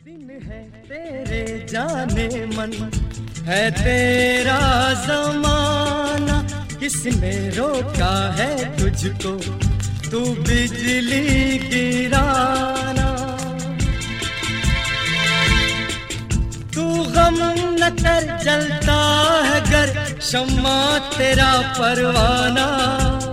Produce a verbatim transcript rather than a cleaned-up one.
दिन है तेरे जाने मन, है तेरा ज़माना, किसने रोका है तुझको, तू बिजली गिराना। तू गम न कर, जलता है घर शम्मा तेरा परवाना।